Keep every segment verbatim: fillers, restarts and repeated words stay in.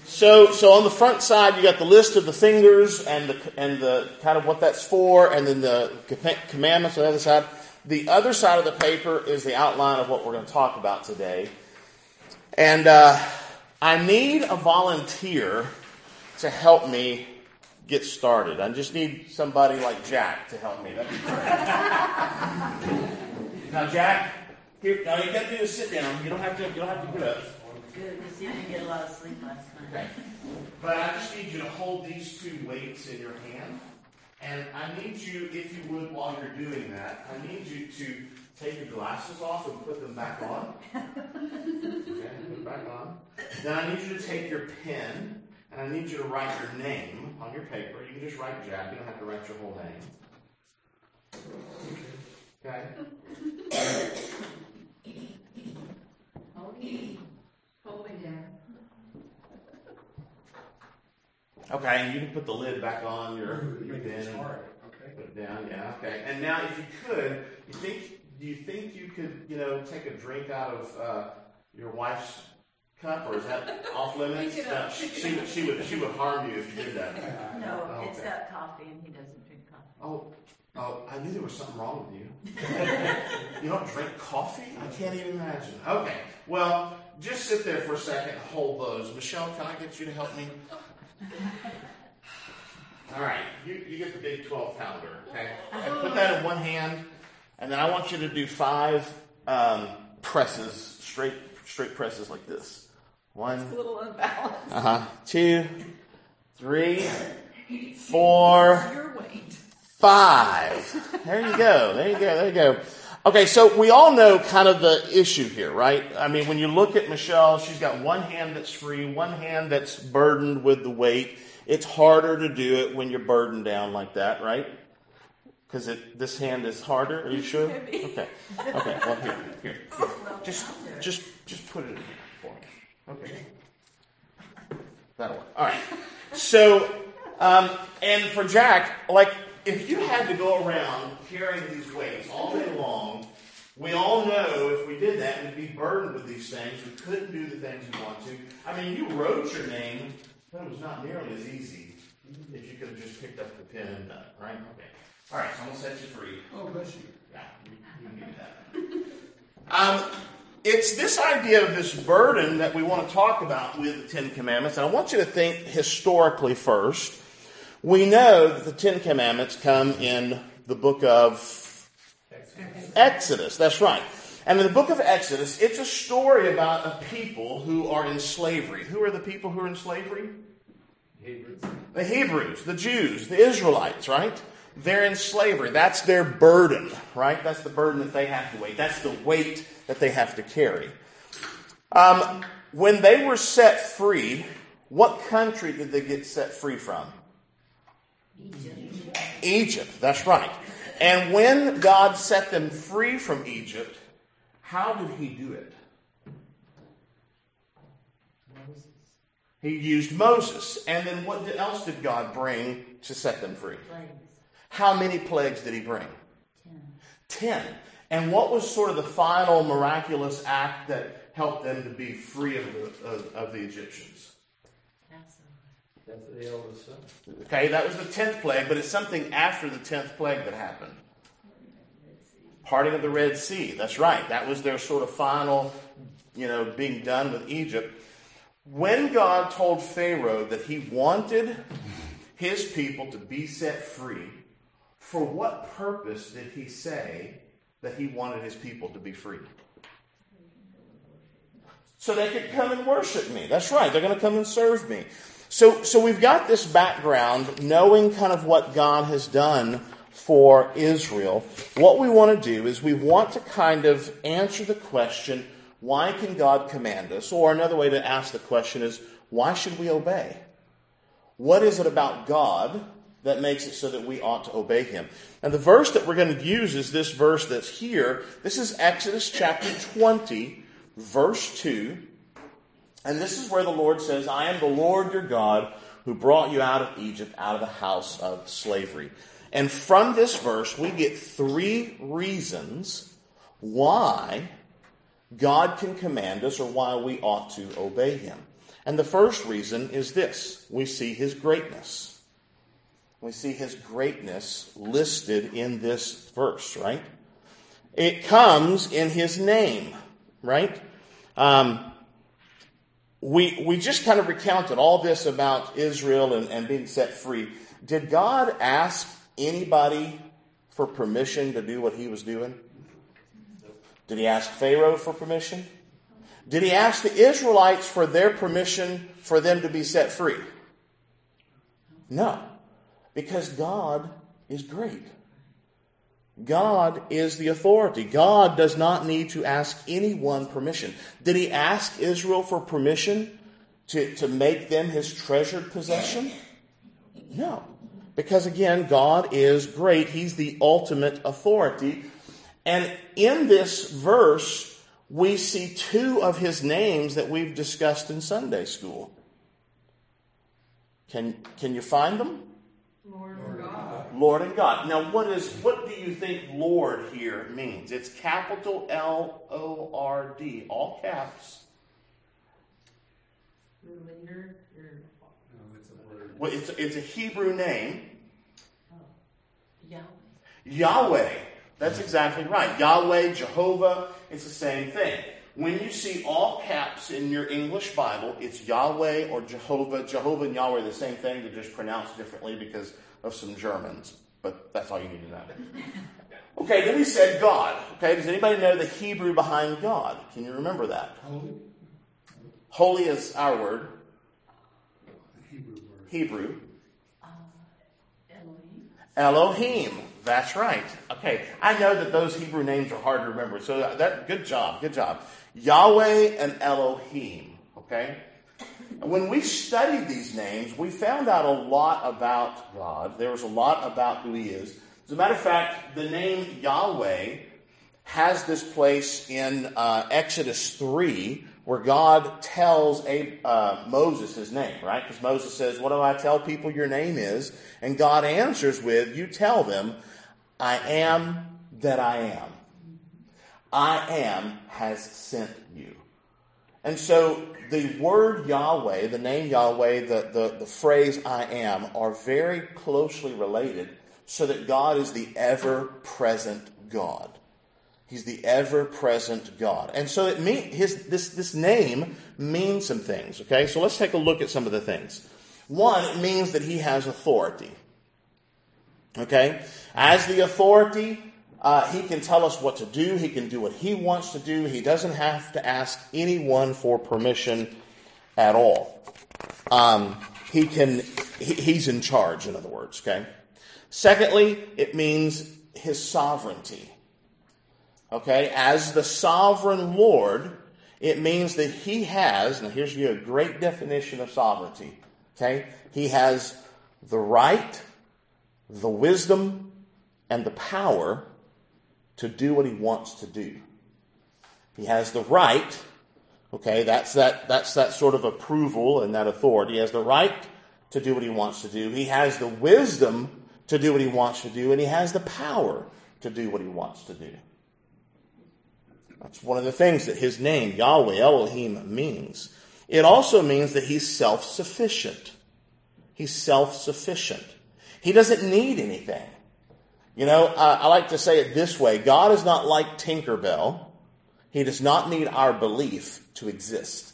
So, so on the front side, you got the list of the fingers and the and the kind of what that's for, and then the commandments on the other side. The other side of the paper is the outline of what we're going to talk about today. And uh, I need a volunteer to help me get started. I just need somebody like Jack to help me. That'd be great. Now, Jack, here. Now you got to do is sit down. You don't have to. You don't have to get up. Good, because you didn't get a lot of sleep last night. Okay. But I just need you to hold these two weights in your hand. And I need you, if you would, while you're doing that, I need you to take your glasses off and put them back on. Okay, put them back on. Then I need you to take your pen, and I need you to write your name on your paper. You can just write Jack. You don't have to write your whole name. Okay? Okay. Hold me down. Okay, and you can put the lid back on your, your pen. Okay. Put it down, yeah, okay. And now, if you could, you think, do you think you could, you know, take a drink out of uh, your wife's cup, or is that off limits? Pick it No, up. she, she would, she would, she would harm you if you did that. No, Oh, it's okay. got coffee, and he doesn't drink coffee. Oh, oh, I knew there was something wrong with you. You don't drink coffee? I can't even imagine. Okay, well, just sit there for a second and hold those. Michelle, can I get you to help me? All right, you, you get the big twelve pounder, okay? And put that in one hand, and then I want you to do five um, presses, straight straight presses like this. One, It's a little unbalanced. uh-huh, two, three, four, Your weight. five. There you go, there you go, there you go. Okay, so we all know kind of the issue here, right? I mean, when you look at Michelle, she's got one hand that's free, one hand that's burdened with the weight. It's harder to do it when you're burdened down like that, right? Because this hand is harder. Are you sure? Maybe. Okay. Okay. Well, here, here, here. Just, just, just put it in here for me. Okay. That'll work. All right. So, um, and for Jack, like, if you had to go around carrying these weights all day long, we all know if we did that, we'd be burdened with these things. We couldn't do the things we want to. I mean, you wrote your name, but it was not nearly as easy if you could have just picked up the pen and done it, right? Okay. All right, so I'm going to set you free. Oh, bless you. Yeah, you, you need that. Um, it's this idea of this burden that we want to talk about with the Ten Commandments. And I want you to think historically first. We know that the Ten Commandments come in the book of Exodus. That's right. And in the book of Exodus, it's a story about a people who are in slavery. Who are the people who are in slavery? Hebrews. The Hebrews, the Jews, the Israelites, right? They're in slavery. That's their burden, right? That's the burden that they have to weight. That's the weight that they have to carry. Um, when they were set free, what country did they get set free from? Egypt. Egypt, that's right. And when God set them free from Egypt, how did he do it? Moses. He used Moses. And then what else did God bring to set them free? Plagues. How many plagues did he bring? Ten. Ten. And what was sort of the final miraculous act that helped them to be free of the, of, of the Egyptians? Passover. That's the eldest son. Okay, that was the tenth plague, but it's something after the tenth plague that happened. Parting of the Red Sea. That's right. That was their sort of final, you know, being done with Egypt. When God told Pharaoh that he wanted his people to be set free, for what purpose did he say that he wanted his people to be free? So they could come and worship me. That's right. They're going to come and serve me. So, so we've got this background, knowing kind of what God has done for Israel. What we want to do is we want to kind of answer the question, why can God command us? Or another way to ask the question is, why should we obey? What is it about God that makes it so that we ought to obey him? And the verse that we're going to use is this verse that's here. This is Exodus chapter twenty, verse two. And this is where the Lord says, I am the Lord your God who brought you out of Egypt, out of the house of slavery. And from this verse, we get three reasons why God can command us or why we ought to obey him. And the first reason is this. We see his greatness. We see his greatness listed in this verse, right? It comes in his name, right? Um, we we just kind of recounted all this about Israel and, and being set free. Did God ask anybody for permission to do what he was doing? Did he ask Pharaoh for permission? Did he ask the Israelites for their permission for them to be set free? No. Because God is great. God is the authority. God does not need to ask anyone permission. Did he ask Israel for permission to, to make them his treasured possession? No. Because again, God is great. He's the ultimate authority. And in this verse, we see two of his names that we've discussed in Sunday school. Can, can you find them? Lord and God. Lord and God. Now, what is what do you think Lord here means? It's capital L O R D, all caps. Your leader, your No, it's a word. Well, it's, it's a Hebrew name. oh, Yahweh. Yahweh. That's exactly right. Yahweh, Jehovah, it's the same thing. When you see all caps in your English Bible, it's Yahweh or Jehovah. Jehovah and Yahweh are the same thing, they're just pronounced differently because of some Germans. But that's all you need to know. Okay, then he said God. Okay, does anybody know the Hebrew behind God? Can you remember that? Holy. Holy is our word. The Hebrew word. Hebrew. Uh, Elohim. Elohim. That's right. Okay, I know that those Hebrew names are hard to remember. So that good job, good job. Yahweh and Elohim. Okay? When we studied these names, we found out a lot about God. There was a lot about who he is. As a matter of fact, the name Yahweh has this place in uh, Exodus three where God tells a, uh, Moses his name, right? Because Moses says, what do I tell people your name is? And God answers with, you tell them, I am that I am. I am has sent you. And so the word Yahweh, the name Yahweh, the, the, the phrase I am are very closely related so that God is the ever-present God. He's the ever-present God. And so it mean, his, this, this name means some things, okay? So let's take a look at some of the things. One, it means that he has authority. Okay? As the authority, uh, he can tell us what to do. He can do what he wants to do. He doesn't have to ask anyone for permission at all. Um, he can, he, he's in charge, in other words, okay? Secondly, it means his sovereignty. Okay? As the sovereign Lord, it means that he has, now here's you a great definition of sovereignty. Okay? He has the right, the wisdom, and the power to do what he wants to do. He has the right, okay, that's that that's that sort of approval and that authority. He has the right to do what he wants to do. He has the wisdom to do what he wants to do, and he has the power to do what he wants to do. That's one of the things that his name, Yahweh, Elohim, means. It also means that he's self-sufficient. He's self-sufficient. He doesn't need anything. You know, uh, I like to say it this way. God is not like Tinkerbell. He does not need our belief to exist.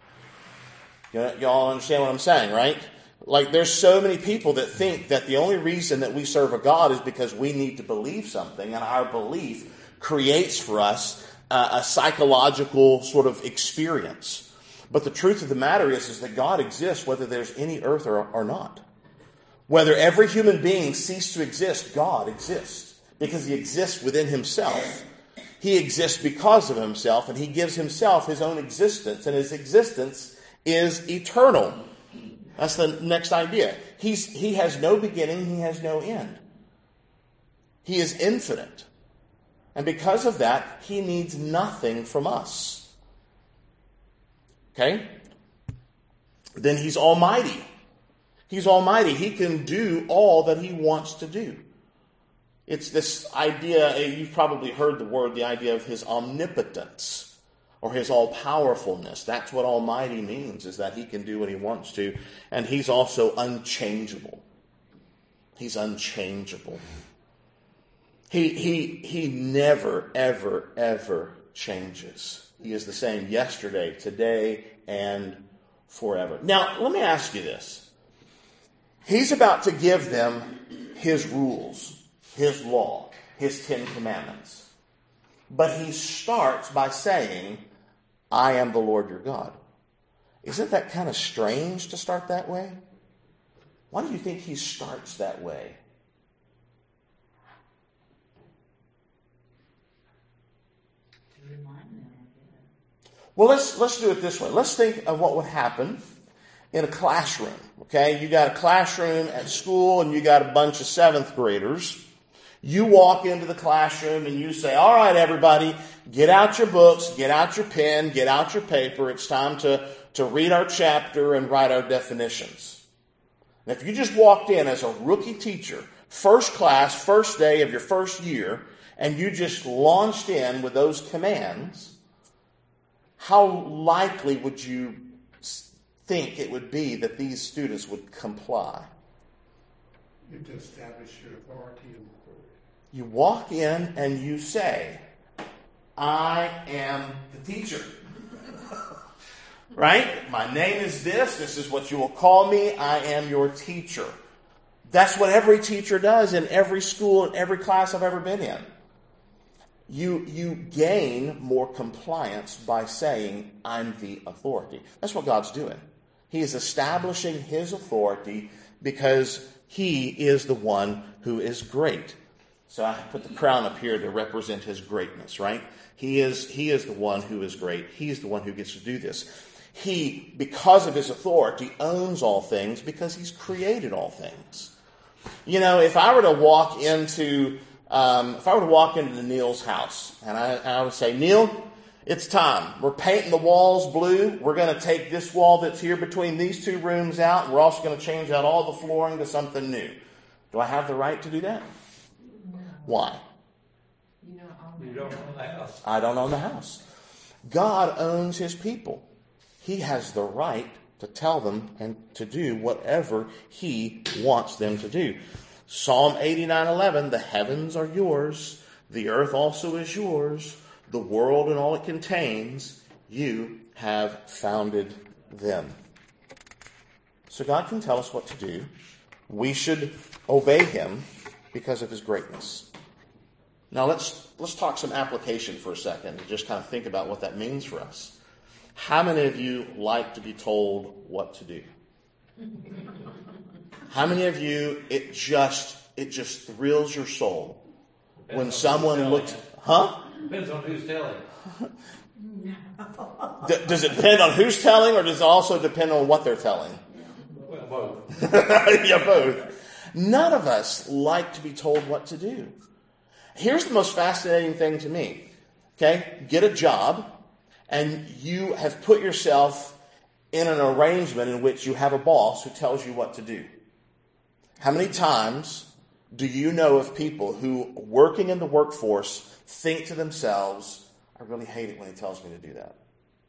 You know, y'all understand what I'm saying, right? Like, there's so many people that think that the only reason that we serve a God is because we need to believe something, and our belief creates for us uh, a psychological sort of experience. But the truth of the matter is, is that God exists whether there's any earth or, or not. Whether every human being cease to exist, God exists. Because he exists within himself. He exists because of himself, and he gives himself his own existence. And his existence is eternal. That's the next idea. He's, he has no beginning, he has no end. He is infinite. And because of that, he needs nothing from us. Okay? Then he's almighty. He's almighty. He can do all that he wants to do. It's this idea, you've probably heard the word, the idea of his omnipotence. or his all-powerfulness. That's what almighty means, is that he can do what he wants to. And he's also unchangeable. He's unchangeable. He, he, he never, ever, ever changes. He is the same yesterday, today, and forever. Now, let me ask you this. He's about to give them his rules, his law, his Ten Commandments. But he starts by saying, I am the Lord your God. Isn't that kind of strange to start that way? Why do you think he starts that way? To remind them of it. Well, let's let's do it this way. Let's think of what would happen in a classroom. Okay, you got a classroom at school and you got a bunch of seventh graders. You walk into the classroom and you say, all right, everybody, get out your books, get out your pen, get out your paper. It's time to, to read our chapter and write our definitions. And if you just walked in as a rookie teacher, first class, first day of your first year, and you just launched in with those commands, how likely would you think it would be that these students would comply? You have to establish your authority. And You walk in and you say, I am the teacher. Right? My name is this. This is what you will call me. I am your teacher. That's what every teacher does in every school, in every class I've ever been in. You, you gain more compliance by saying, I'm the authority. That's what God's doing. He is establishing his authority because he is the one who is great. So I put the crown up here to represent his greatness, right? He is, he is the one who is great. He's the one who gets to do this. He, because of his authority, owns all things because he's created all things. You know, if I were to walk into, um, if I were to walk into Neil's house and I, I would say, Neil, it's time. We're painting the walls blue. We're going to take this wall that's here between these two rooms out, and we're also going to change out all the flooring to something new. Do I have the right to do that? Why? You don't own You don't own the house. I don't own the house. God owns his people. He has the right to tell them and to do whatever he wants them to do. Psalm eighty-nine eleven, the heavens are yours, the earth also is yours, the world and all it contains, you have founded them. So God can tell us what to do. We should obey him because of his greatness. Now let's let's talk some application for a second and just kind of think about what that means for us. How many of you like to be told what to do? How many of you it just it just thrills your soul Depends when on someone who's looks, telling. huh? Depends on who's telling. D- does it depend on who's telling, or does it also depend on what they're telling? Well, both. Yeah, both. None of us like to be told what to do. Here's the most fascinating thing to me. Okay, get a job, and you have put yourself in an arrangement in which you have a boss who tells you what to do. How many times do you know of people who, working in the workforce, think to themselves, I really hate it when he tells me to do that?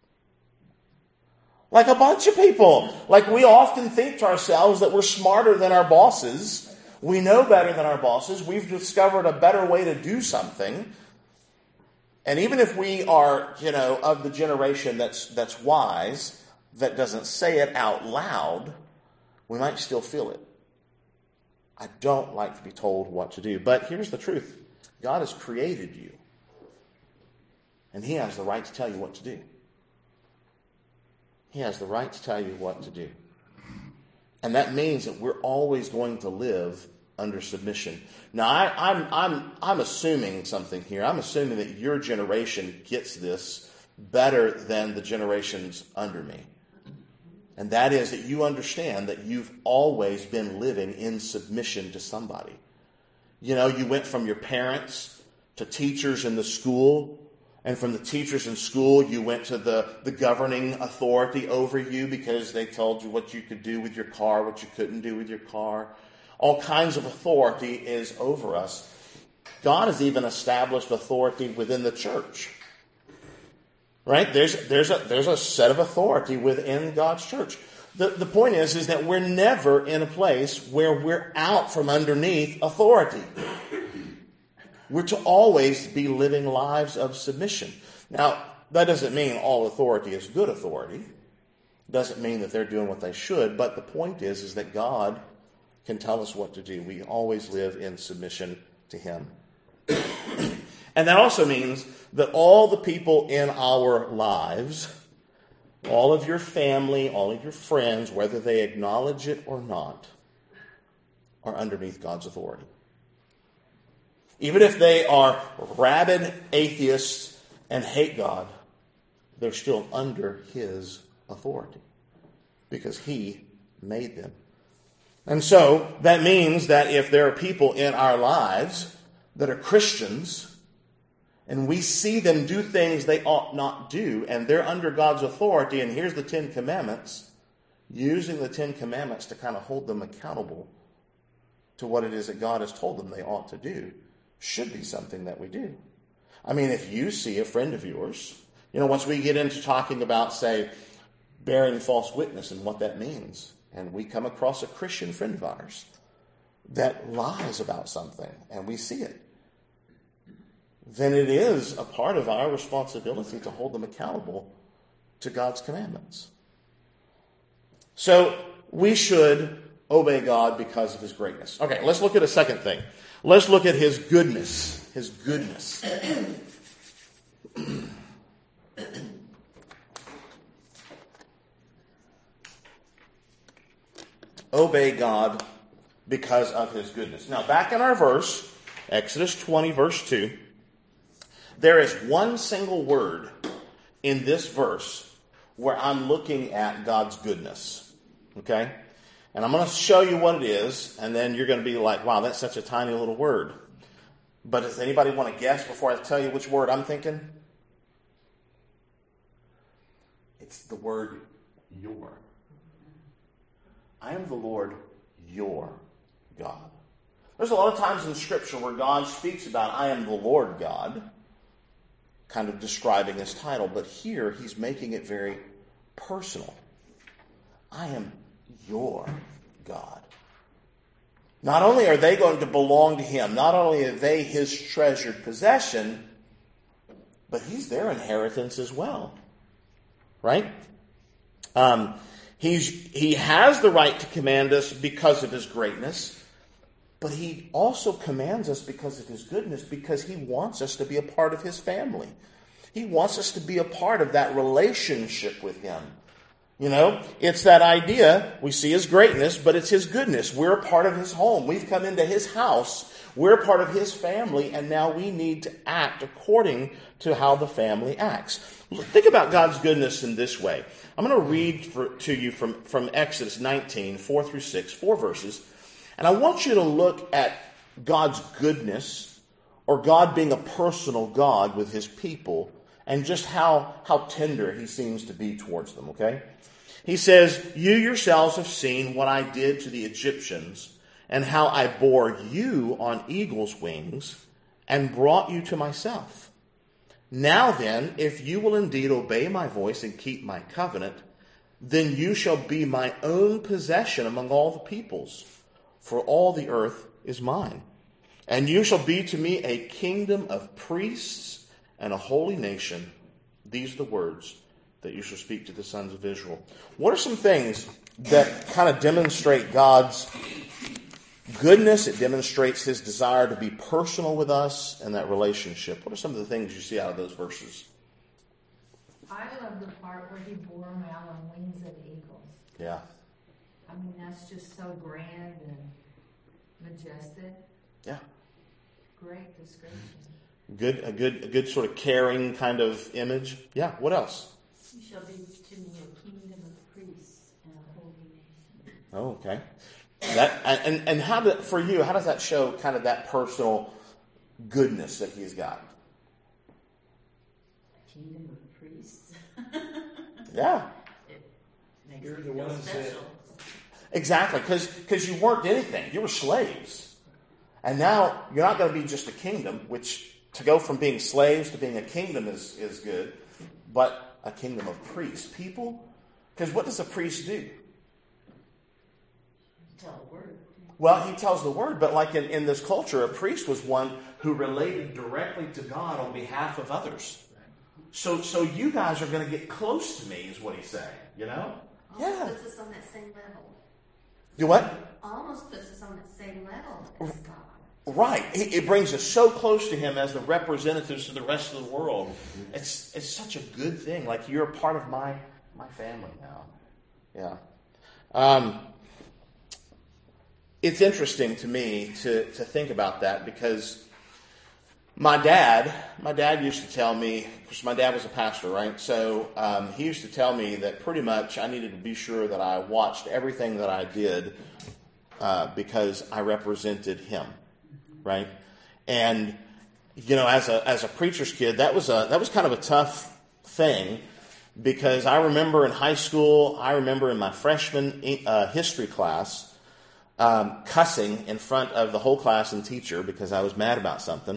Like a bunch of people. Like we often think to ourselves that we're smarter than our bosses. We know better than our bosses. We've discovered a better way to do something. And even if we are, you know, of the generation that's that's wise, that doesn't say it out loud, we might still feel it. I don't like to be told what to do. But here's the truth. God has created you. And he has the right to tell you what to do. He has the right to tell you what to do. And that means that we're always going to live under submission. Now, I, I'm, I'm, I'm assuming something here. I'm assuming that your generation gets this better than the generations under me. And that is that you understand that you've always been living in submission to somebody. You know, you went from your parents to teachers in the school. And from the teachers in school, you went to the, the governing authority over you because they told you what you could do with your car, what you couldn't do with your car. All kinds of authority is over us. God has even established authority within the church. Right? There's, there's, a, there's a set of authority within God's church. The, the point is, is that we're never in a place where we're out from underneath authority. We're to always be living lives of submission. Now, that doesn't mean all authority is good authority. Doesn't mean that they're doing what they should. But the point is, is that God can tell us what to do. We always live in submission to Him. And that also means that all the people in our lives, all of your family, all of your friends, whether they acknowledge it or not, are underneath God's authority. Even if they are rabid atheists and hate God, they're still under His authority because He made them. And so that means that if there are people in our lives that are Christians and we see them do things they ought not do and they're under God's authority, and here's the Ten Commandments, using the Ten Commandments to kind of hold them accountable to what it is that God has told them they ought to do should be something that we do. I mean, if you see a friend of yours, you know, once we get into talking about, say, bearing false witness and what that means, and we come across a Christian friend of ours that lies about something, and we see it, then it is a part of our responsibility to hold them accountable to God's commandments. So we should obey God because of His greatness. Okay, let's look at a second thing. Let's look at His goodness. His goodness. Obey God because of His goodness. Now, back in our verse, Exodus twenty, verse two, there is one single word in this verse where I'm looking at God's goodness. Okay? And I'm going to show you what it is, and then you're going to be like, wow, that's such a tiny little word. But does anybody want to guess before I tell you which word I'm thinking? It's the word your. I am the Lord, your God. There's a lot of times in Scripture where God speaks about, I am the Lord God, kind of describing His title. But here, He's making it very personal. I am your God. Not only are they going to belong to Him, not only are they His treasured possession, but He's their inheritance as well. Right? Um, he's, he has the right to command us because of His greatness, but He also commands us because of His goodness, because He wants us to be a part of His family. He wants us to be a part of that relationship with Him. You know, it's that idea, we see His greatness, but it's His goodness. We're a part of His home. We've come into His house. We're a part of His family, and now we need to act according to how the family acts. Think about God's goodness in this way. I'm going to read for, to you from, from Exodus nineteen, four through six, four verses. And I want you to look at God's goodness, or God being a personal God with His people, and just how, how tender He seems to be towards them, okay? He says, you yourselves have seen what I did to the Egyptians, and how I bore you on eagle's wings, and brought you to myself. Now then, if you will indeed obey my voice and keep my covenant, then you shall be my own possession among all the peoples, for all the earth is mine. And you shall be to me a kingdom of priests and a holy nation. These are the words that you shall speak to the sons of Israel. What are some things that kind of demonstrate God's goodness? It demonstrates His desire to be personal with us and that relationship. What are some of the things you see out of those verses? I love the part where He bore them out on wings of eagles. Yeah. I mean, that's just so grand and majestic. Yeah. Great description. Good, a good, a good sort of caring kind of image. Yeah. What else? You shall be to me a kingdom of priests and a holy nation. Oh, okay. That and and how do, for you? How does that show kind of that personal goodness that He's got? A kingdom of priests. Yeah. It makes You're me the feel ones that- special. Exactly, because because you weren't anything. You were slaves. And now you're not going to be just a kingdom, which to go from being slaves to being a kingdom is, is good. but a kingdom of priests. People, because what does a priest do? Tell the word. Well, he tells the word, but like in, in this culture, a priest was one who related directly to God on behalf of others. So so you guys are going to get close to me, is what he's saying, you know? Almost Yeah. puts us on that same level. Do what? Almost puts us on that same level as God. Right. It it brings us so close to him as the representatives to the rest of the world. It's it's such a good thing. Like, you're a part of my my family now. Yeah. Um, it's interesting to me to, to think about that, because my dad, my dad used to tell me, because my dad was a pastor, right? So um, he used to tell me that pretty much I needed to be sure that I watched everything that I did uh, because I represented him. Right, and you know, as a as a preacher's kid, that was a that was kind of a tough thing, because I remember in high school, I remember in my freshman uh, history class, um, cussing in front of the whole class and teacher because I was mad about something,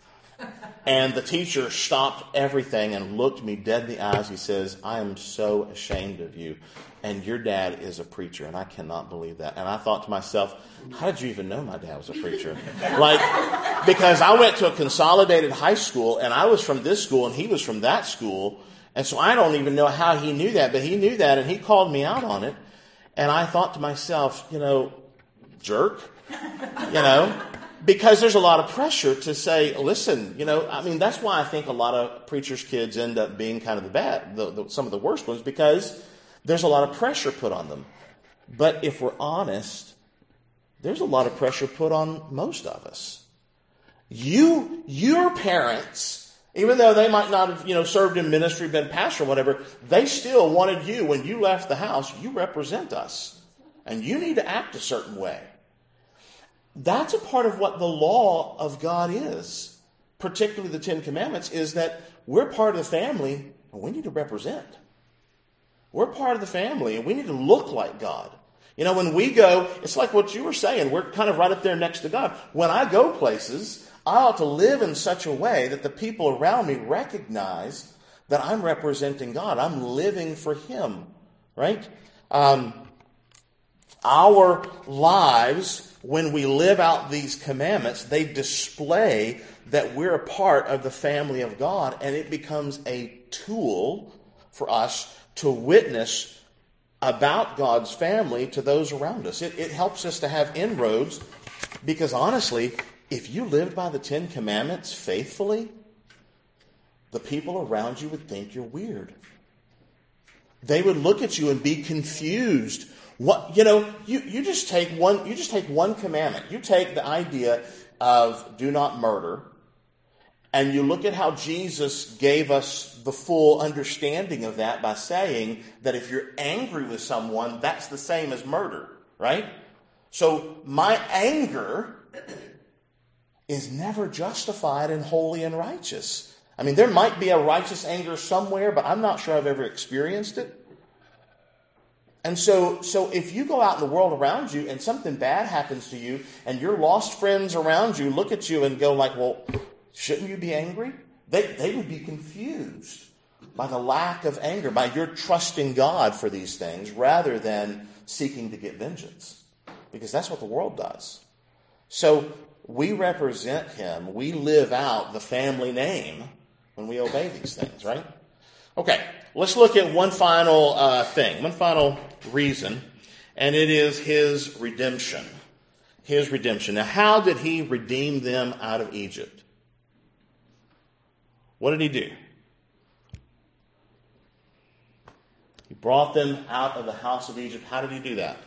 and the teacher stopped everything and looked me dead in the eyes. He says, "I am so ashamed of you, and your dad is a preacher," and I cannot believe that. And I thought to myself, how did you even know my dad was a preacher? Like, because I went to a consolidated high school, and I was from this school, and he was from that school. And so I don't even know how he knew that, but he knew that, and he called me out on it. And I thought to myself, you know, jerk, you know, because there's a lot of pressure to say, listen, you know, I mean, that's why I think a lot of preachers' kids end up being kind of the bad, the, the, some of the worst ones, because there's a lot of pressure put on them. But if we're honest, there's a lot of pressure put on most of us. You, your parents, even though they might not have, you know, served in ministry, been pastor or whatever, they still wanted you, when you left the house, you represent us. And you need to act a certain way. That's a part of what the law of God is, particularly the Ten Commandments, is that we're part of the family and we need to represent. We're part of the family and we need to look like God. You know, when we go, it's like what you were saying. We're kind of right up there next to God. When I go places, I ought to live in such a way that the people around me recognize that I'm representing God. I'm living for Him, right? Um, our lives, when we live out these commandments, they display that we're a part of the family of God, and it becomes a tool for us to witness about God's family to those around us. It, it helps us to have inroads, because honestly, if you lived by the Ten Commandments faithfully, the people around you would think you're weird. They would look at you and be confused. What, you know, you, you just take one, you just take one commandment. You take the idea of do not murder, and you look at how Jesus gave us the full understanding of that by saying that if you're angry with someone, that's the same as murder, right? So my anger is never justified and holy and righteous. I mean, there might be a righteous anger somewhere, but I'm not sure I've ever experienced it. And so, so if you go out in the world around you and something bad happens to you, and your lost friends around you look at you and go like, well, shouldn't you be angry? They, they would be confused by the lack of anger, by your trusting God for these things rather than seeking to get vengeance. Because that's what the world does. So we represent Him. We live out the family name when we obey these things, right? Okay, let's look at one final uh, thing, one final reason, and it is His redemption. His redemption. Now, how did He redeem them out of Egypt? What did He do? He brought them out of the house of Egypt. How did He do that?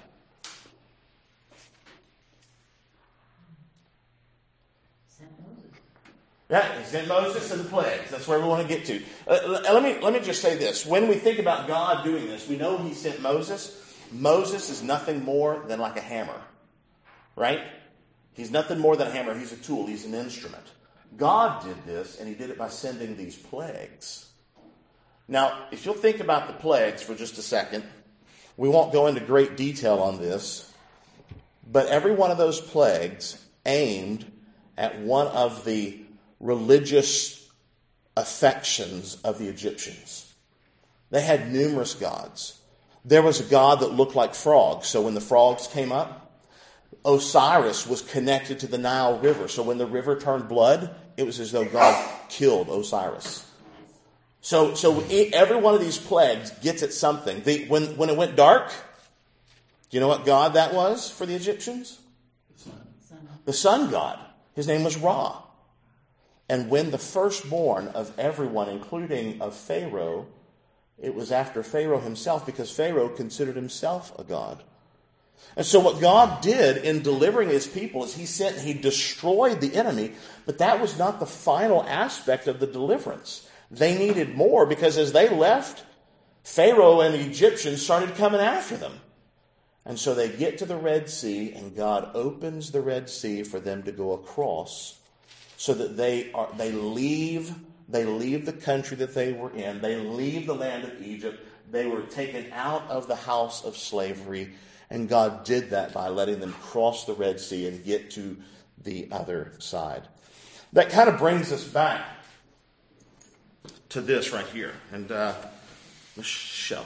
Sent Moses. Yeah, He sent Moses and the plagues. That's where we want to get to. Uh, let me let me just say this. When we think about God doing this, we know He sent Moses. Moses is nothing more than like a hammer, right? He's nothing more than a hammer. He's a tool. He's an instrument. God did this, and He did it by sending these plagues. Now, if you'll think about the plagues for just a second, we won't go into great detail on this, but every one of those plagues aimed at one of the religious affections of the Egyptians. They had numerous gods. There was a god that looked like frogs. So when the frogs came up, Osiris was connected to the Nile River. So when the river turned blood, it was as though God killed Osiris. So, so every one of these plagues gets at something. The, when, when it went dark, do you know what god that was for the Egyptians? The sun. The sun god. His name was Ra. And when the firstborn of everyone, including of Pharaoh, it was after Pharaoh himself, because Pharaoh considered himself a god. And so what God did in delivering his people is he sent, he destroyed the enemy, but that was not the final aspect of the deliverance. They needed more, because as they left, Pharaoh and the Egyptians started coming after them. And so they get to the Red Sea, and God opens the Red Sea for them to go across, so that they are they leave they leave the country that they were in. They leave the land of Egypt. They were taken out of the house of slavery. And God did that by letting them cross the Red Sea and get to the other side. That kind of brings us back to this right here. And uh, Michelle,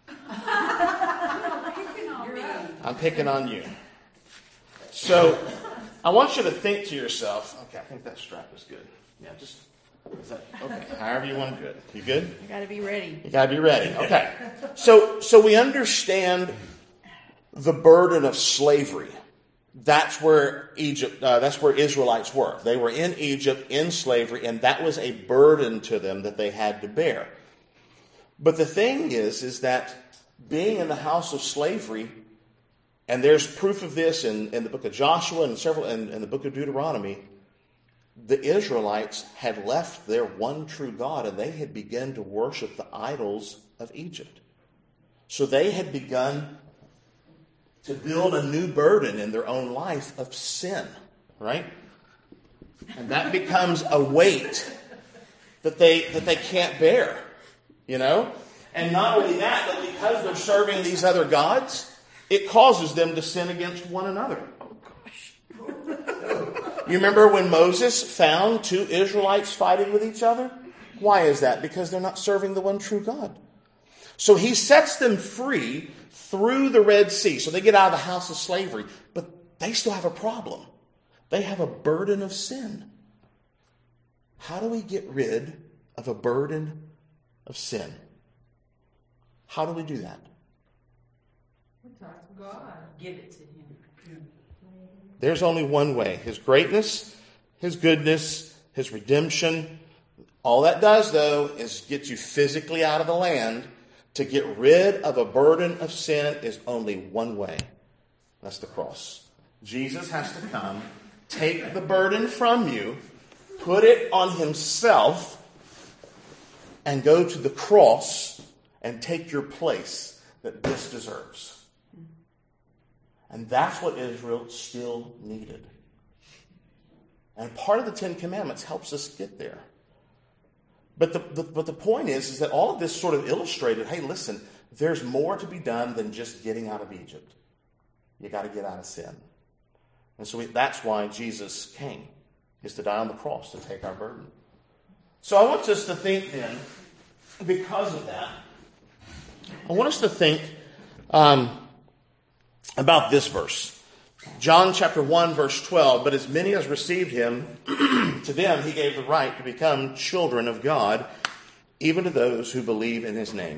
I'm picking on you. So I want you to think to yourself, okay, I think that strap is good. Yeah, just, is that, okay, however you want to do it. You good? I gotta be ready. You got to be ready. Okay. So, so we understand the burden of slavery. That's where Egypt, uh, that's where Israelites were. They were in Egypt in slavery, and that was a burden to them that they had to bear. But the thing is, is that being in the house of slavery, and there's proof of this in, in the book of Joshua and several in, in the book of Deuteronomy, the Israelites had left their one true God, and they had begun to worship the idols of Egypt. So they had begun to build a new burden in their own life of sin, right? And that becomes a weight that they that they can't bear, you know? And not only that, but because they're serving these other gods, it causes them to sin against one another. Oh, gosh. You remember when Moses found two Israelites fighting with each other? Why is that? Because they're not serving the one true God. So he sets them free through the Red Sea. So they get out of the house of slavery. But they still have a problem. They have a burden of sin. How do we get rid of a burden of sin? How do we do that? We talk to God. Give it to him. There's only one way. His greatness, his goodness, his redemption. All that does, though, is get you physically out of the land. To get rid of a burden of sin is only one way. That's the cross. Jesus has to come, take the burden from you, put it on himself, and go to the cross and take your place that this deserves. And that's what Israel still needed. And part of the Ten Commandments helps us get there. But the, the but the point is, is that all of this sort of illustrated, hey, listen, there's more to be done than just getting out of Egypt. You got to get out of sin. And so we, that's why Jesus came, is to die on the cross to take our burden. So I want us to think then, because of that, I want us to think um, about this verse. John chapter one, verse twelve, but as many as received him, to them he gave the right to become children of God, even to those who believe in his name.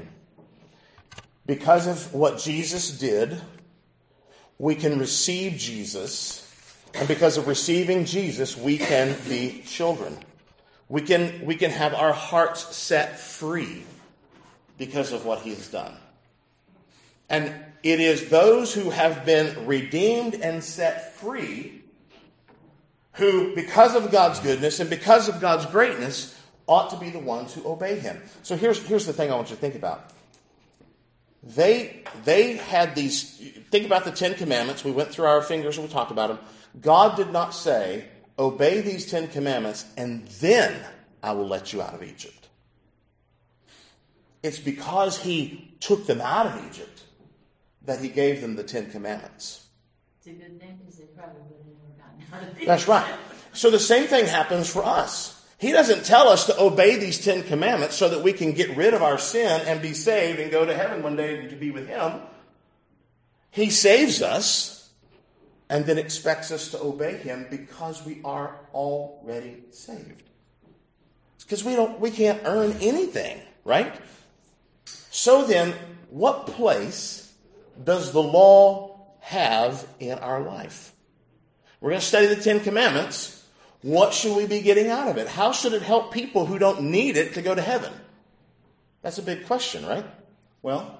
Because of what Jesus did, we can receive Jesus, and because of receiving Jesus, we can be children. We can, we can have our hearts set free because of what he has done. And it is those who have been redeemed and set free who, because of God's goodness and because of God's greatness, ought to be the ones who obey him. So here's, here's the thing I want you to think about. They, they had these, think about the Ten Commandments. We went through our fingers and we talked about them. God did not say, obey these Ten Commandments and then I will let you out of Egypt. It's because he took them out of Egypt that he gave them the Ten Commandments. It's a good thing because they probably would have never gotten out of it. That's right. So the same thing happens for us. He doesn't tell us to obey these Ten Commandments so that we can get rid of our sin and be saved and go to heaven one day to be with Him. He saves us and then expects us to obey Him because we are already saved. It's because we don't, we can't earn anything, right? So then, what place does the law have in our life? We're going to study the Ten Commandments. What should we be getting out of it? How should it help people who don't need it to go to heaven? That's a big question, right? Well,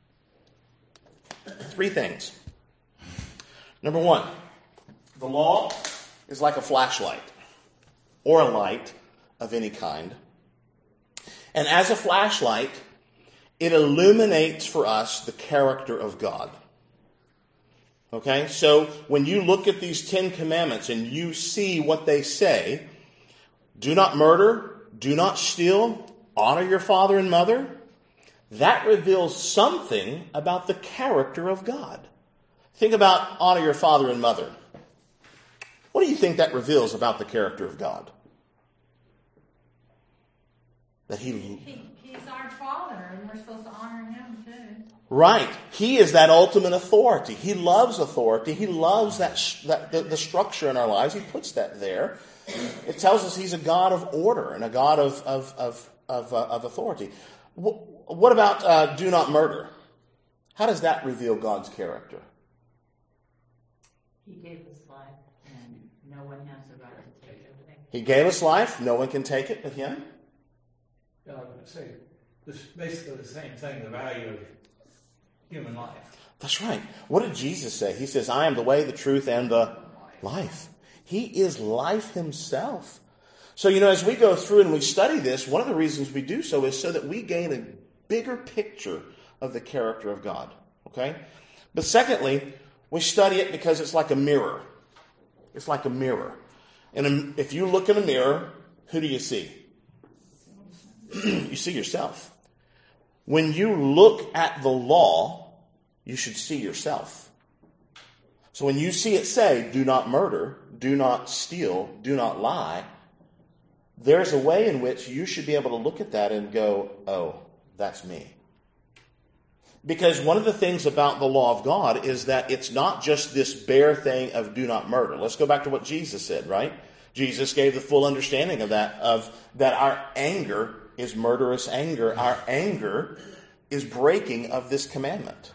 three things. Number one, the law is like a flashlight or a light of any kind. And as a flashlight, it illuminates for us the character of God. Okay, so when you look at these Ten Commandments and you see what they say, do not murder, do not steal, honor your father and mother, that reveals something about the character of God. Think about honor your father and mother. What do you think that reveals about the character of God? That he... He, he's our Father, and we're supposed to honor Him too. Right. He is that ultimate authority. He loves authority. He loves that, that the, the structure in our lives. He puts that there. It tells us He's a God of order and a God of of of of, uh, of authority. What about uh, do not murder? How does that reveal God's character? He gave us life, and no one has the right to take it away. He gave us life. No one can take it but Him. Yeah, I was going to say, this is basically the same thing, the value of human life. That's right. What did Jesus say? He says, I am the way, the truth, and the life. He is life Himself. So, you know, as we go through and we study this, one of the reasons we do so is so that we gain a bigger picture of the character of God. Okay? But secondly, we study it because it's like a mirror. It's like a mirror. And if you look in a mirror, who do you see? You see yourself. When you look at the law, you should see yourself. So when you see it say, do not murder, do not steal, do not lie, there's a way in which you should be able to look at that and go, oh, that's me. Because one of the things about the law of God is that it's not just this bare thing of do not murder. Let's go back to what Jesus said, right? Jesus gave the full understanding of that, of that our anger is murderous anger. Our anger is breaking of this commandment.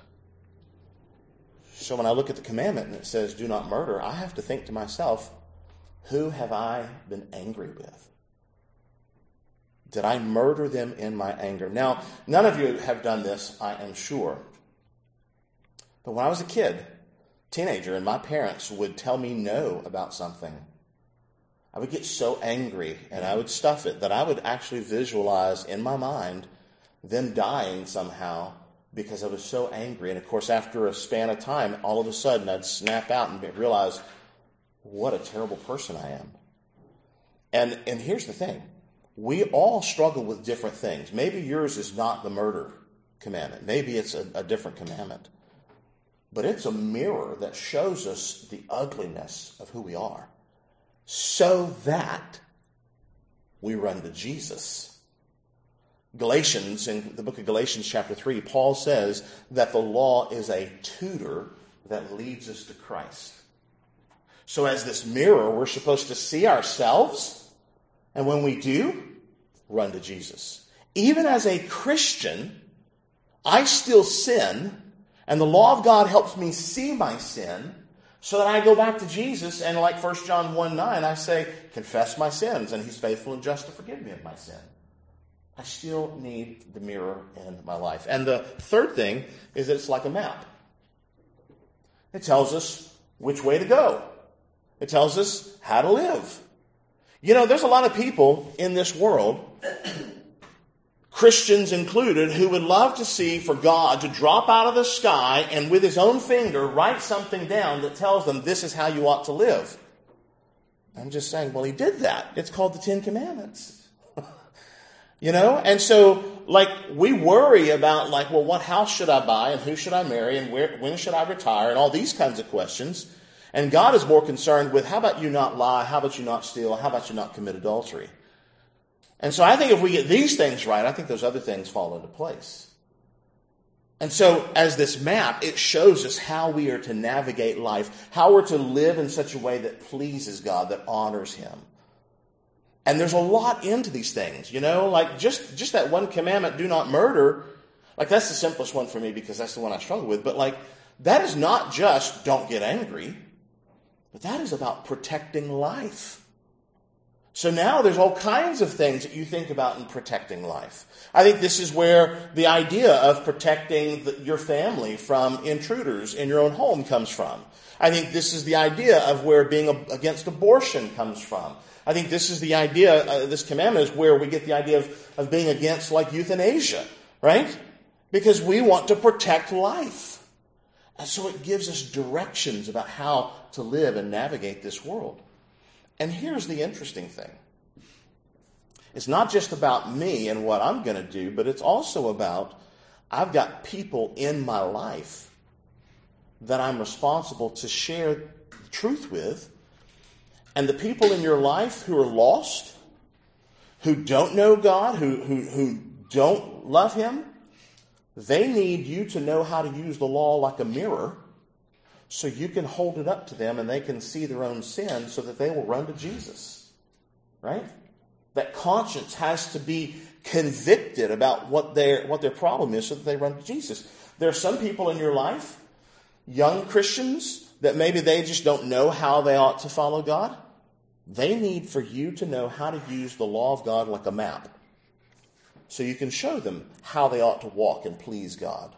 So when I look at the commandment and it says do not murder, I have to think to myself, who have I been angry with? Did I murder them in my anger? Now, none of you have done this, I am sure. But when I was a kid, teenager, and my parents would tell me no about something, I would get so angry and I would stuff it that I would actually visualize in my mind them dying somehow because I was so angry. And of course, after a span of time, all of a sudden I'd snap out and realize what a terrible person I am. And, and here's the thing. We all struggle with different things. Maybe yours is not the murder commandment. Maybe it's a, a different commandment. But it's a mirror that shows us the ugliness of who we are, so that we run to Jesus. Galatians, in the book of Galatians chapter three, Paul says that the law is a tutor that leads us to Christ. So as this mirror, we're supposed to see ourselves, and when we do, run to Jesus. Even as a Christian, I still sin, and the law of God helps me see my sin, so that I go back to Jesus, and like First John one nine, I say, confess my sins, and He's faithful and just to forgive me of my sin. I still need the mirror in my life. And the third thing is that it's like a map. It tells us which way to go. It tells us how to live. You know, there's a lot of people in this world, Christians included, who would love to see for God to drop out of the sky and with His own finger write something down that tells them this is how you ought to live. I'm just saying, well, He did that. It's called the Ten Commandments. You know, and so, like, we worry about, like, well, what house should I buy and who should I marry and where, when should I retire and all these kinds of questions. And God is more concerned with, how about you not lie? How about you not steal? How about you not commit adultery? And so I think if we get these things right, I think those other things fall into place. And so as this map, it shows us how we are to navigate life, how we're to live in such a way that pleases God, that honors him. And there's a lot into these things, you know, like just, just that one commandment, do not murder. Like that's the simplest one for me because that's the one I struggle with. But like that is not just don't get angry, but that is about protecting life. So now there's all kinds of things that you think about in protecting life. I think this is where the idea of protecting the, your family from intruders in your own home comes from. I think this is the idea of where being a, against abortion comes from. I think this is the idea, uh, this commandment is where we get the idea of, of being against like euthanasia, right? Because we want to protect life. And so it gives us directions about how to live and navigate this world. And here's the interesting thing. It's not just about me and what I'm going to do, but it's also about I've got people in my life that I'm responsible to share the truth with. And the people in your life who are lost, who don't know God, who, who, who don't love him, they need you to know how to use the law like a mirror so you can hold it up to them and they can see their own sin so that they will run to Jesus. Right? That conscience has to be convicted about what their, what their problem is so that they run to Jesus. There are some people in your life, young Christians, that maybe they just don't know how they ought to follow God. They need for you to know how to use the law of God like a map so you can show them how they ought to walk and please God.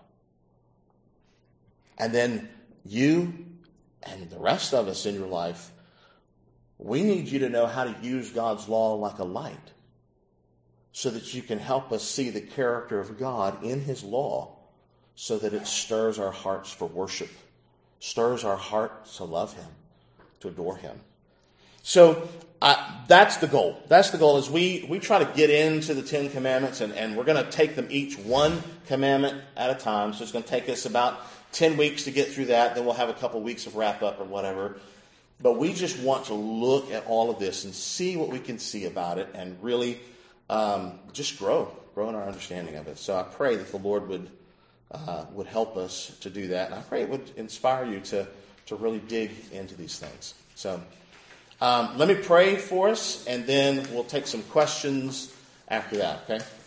And then you and the rest of us in your life, we need you to know how to use God's law like a light so that you can help us see the character of God in his law so that it stirs our hearts for worship, stirs our hearts to love him, to adore him. So uh, that's the goal. That's the goal is we, we try to get into the Ten Commandments and, and we're going to take them each one commandment at a time. So it's going to take us about ten weeks to get through that. Then we'll have a couple weeks of wrap up or whatever. But we just want to look at all of this and see what we can see about it and really um, just grow, grow in our understanding of it. So I pray that the Lord would uh, would help us to do that. And I pray it would inspire you to, to really dig into these things. So um, let me pray for us, and then we'll take some questions after that, okay?